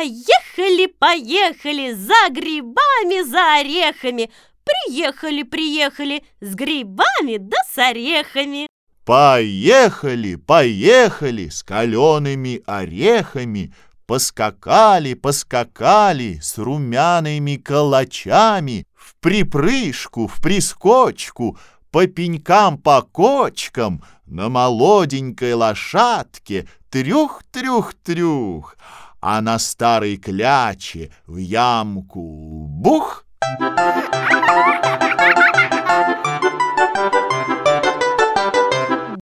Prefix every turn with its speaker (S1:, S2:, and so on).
S1: Поехали, поехали за грибами, за орехами. Приехали, приехали с грибами да с орехами.
S2: Поехали, поехали с калеными орехами. Поскакали, поскакали с румяными калачами. В припрыжку, в прискочку, по пенькам, по кочкам, на молоденькой лошадке трюх-трюх-трюх, а на старой кляче в ямку бух!